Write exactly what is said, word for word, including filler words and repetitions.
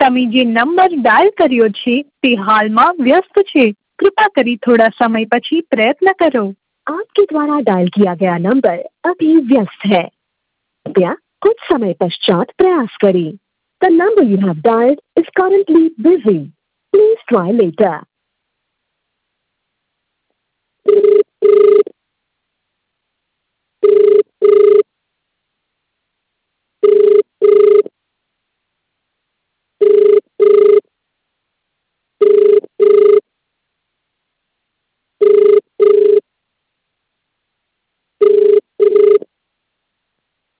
તમે જે number dial કર્યો છે તે હાલમાં વ્યસ્ત છે, कृपया करी थोड़ा समय પછી प्रयत्न करो। आपके द्वारा डायल किया गया नंबर अभी व्यस्त है, कृपया कुछ समय पश्चात प्रयास करें। The number you have dialed is currently busy. Please try later.